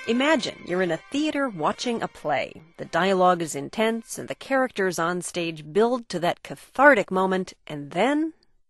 Imagine you're in a theater watching a play. The dialogue is intense, and the characters on stage build to that cathartic moment, and then...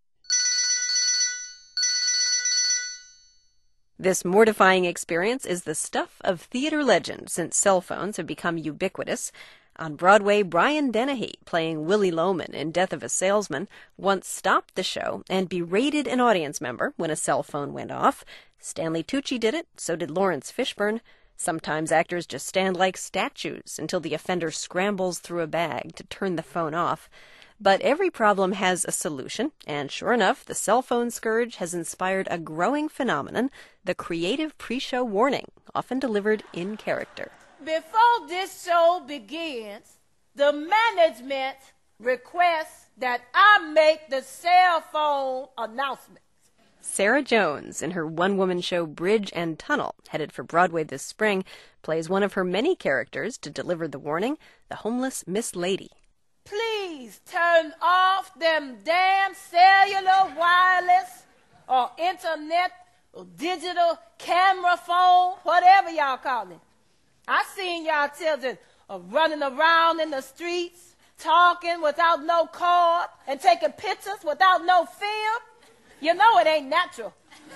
This mortifying experience is the stuff of theater legend since cell phones have become ubiquitous. On Broadway, Brian Dennehy, playing Willie Loman in Death of a Salesman, once stopped the show and berated an audience member when a cell phone went off. Stanley Tucci did it, so did Lawrence Fishburne. Sometimes actors just stand like statues until the offender scrambles through a bag to turn the phone off. But every problem has a solution, and sure enough, the cell phone scourge has inspired a growing phenomenon, the creative pre-show warning, often delivered in character. Before this show begins, the management requests that I make the cell phone announcement. Sarah Jones, in her one-woman show Bridge and Tunnel, headed for Broadway this spring, plays one of her many characters to deliver the warning, the homeless Miss Lady. Please turn off them damn cellular, wireless, or internet, or digital camera phone, whatever y'all call it. I seen y'all children running around in the streets, talking without no cord, and taking pictures without no film. You know it ain't natural.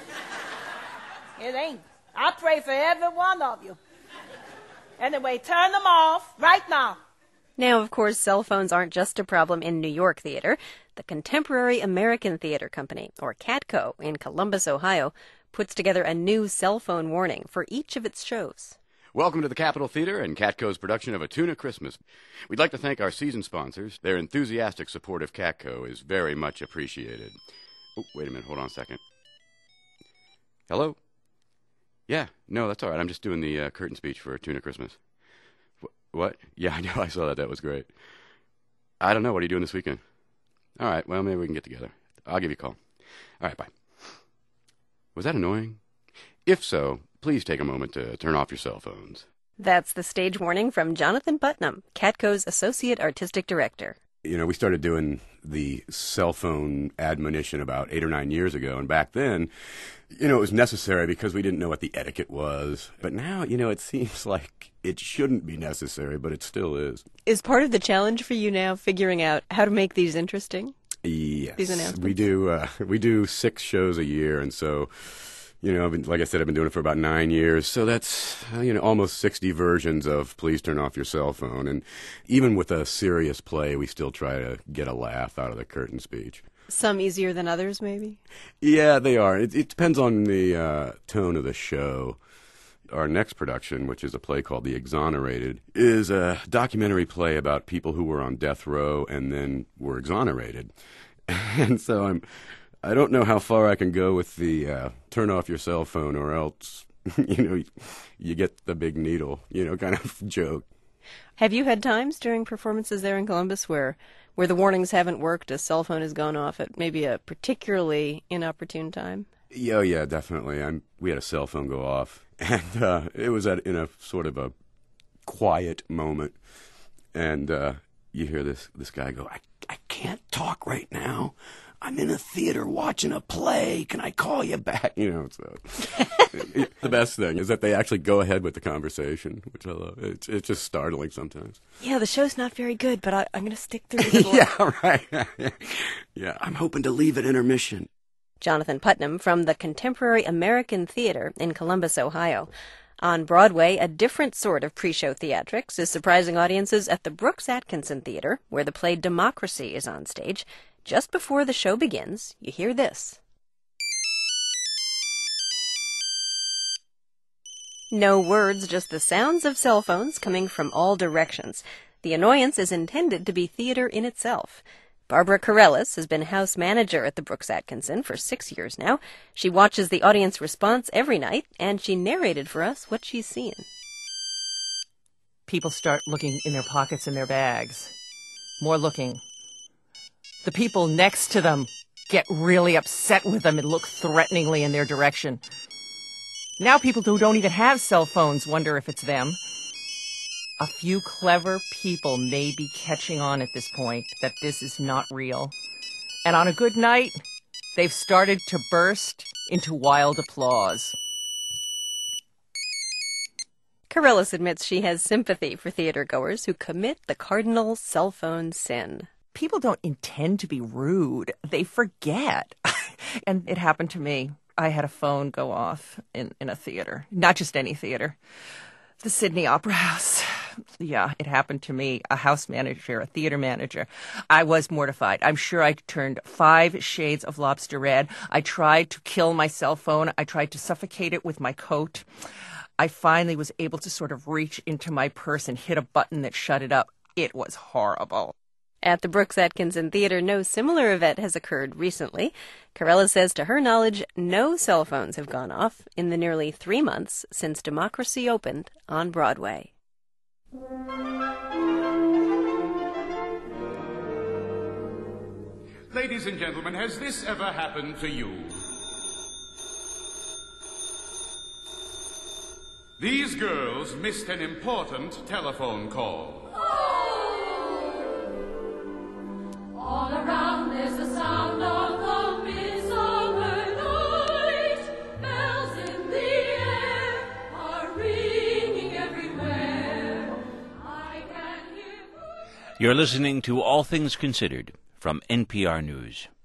It ain't. I pray for every one of you. Anyway, turn them off right now. Now, of course, cell phones aren't just a problem in New York theater. The Contemporary American Theater Company, or CATCO, in Columbus, Ohio, puts together a new cell phone warning for each of its shows. Welcome to the Capitol Theater and CATCO's production of A Tuna Christmas. We'd like to thank our season sponsors. Their enthusiastic support of CATCO is very much appreciated. Oh, wait a minute. Hold on a second. Hello? Yeah, no, that's all right. I'm just doing the curtain speech for A Tuna Christmas. What? Yeah, I know. I saw that. That was great. I don't know. What are you doing this weekend? All right. Well, maybe we can get together. I'll give you a call. All right. Bye. Was that annoying? If so, please take a moment to turn off your cell phones. That's the stage warning from Jonathan Putnam, CATCO's Associate Artistic Director. You know, we started doing the cell phone admonition about 8 or 9 years ago, and back then, you know, it was necessary because we didn't know what the etiquette was. But now, you know, it seems like it shouldn't be necessary, but it still is. Is part of the challenge for you now figuring out how to make these interesting? Yes. These announcements? We do 6 shows a year, and so... You know, like I said, I've been doing it for about 9 years, so that's, you know, almost 60 versions of Please Turn Off Your Cell Phone. And even with a serious play, we still try to get a laugh out of the curtain speech. Some easier than others, maybe? Yeah, they are. It depends on the tone of the show. Our next production, which is a play called The Exonerated, is a documentary play about people who were on death row and then were exonerated. And so I don't know how far I can go with the turn off your cell phone or else, you know, you get the big needle, you know, kind of joke. Have you had times during performances there in Columbus where the warnings haven't worked, a cell phone has gone off at maybe a particularly inopportune time? Yeah, definitely. We had a cell phone go off, and it was in a sort of a quiet moment, and you hear this guy go, I can't talk right now. I'm in a theater watching a play. Can I call you back? You know, so the best thing is that they actually go ahead with the conversation, which I love. It's just startling sometimes. Yeah, the show's not very good, but I'm going to stick through it. Yeah, right. Yeah, I'm hoping to leave at intermission. Jonathan Putnam from the Contemporary American Theater in Columbus, Ohio. On Broadway, a different sort of pre-show theatrics is surprising audiences at the Brooks Atkinson Theater, where the play Democracy is on stage. Just before the show begins, you hear this. No words, just the sounds of cell phones coming from all directions. The annoyance is intended to be theater in itself. Barbara Corellis has been house manager at the Brooks Atkinson for 6 years now. She watches the audience response every night, and she narrated for us what she's seen. People start looking in their pockets and their bags. More looking. The people next to them get really upset with them and look threateningly in their direction. Now people who don't even have cell phones wonder if it's them. A few clever people may be catching on at this point that this is not real. And on a good night, they've started to burst into wild applause. Corellis admits she has sympathy for theatergoers who commit the cardinal cell phone sin. People don't intend to be rude. They forget. And it happened to me. I had a phone go off in a theater. Not just any theater. The Sydney Opera House. Yeah, it happened to me. A house manager, a theater manager. I was mortified. I'm sure I turned 5 shades of lobster red. I tried to kill my cell phone. I tried to suffocate it with my coat. I finally was able to sort of reach into my purse and hit a button that shut it up. It was horrible. At the Brooks Atkinson Theater, no similar event has occurred recently. Corellis says to her knowledge, no cell phones have gone off in the nearly 3 months since Democracy opened on Broadway. Ladies and gentlemen, has this ever happened to you? These girls missed an important telephone call. All around there's the sound of the midsummer night. Bells in the air are ringing everywhere. I can hear... You're listening to All Things Considered from NPR News.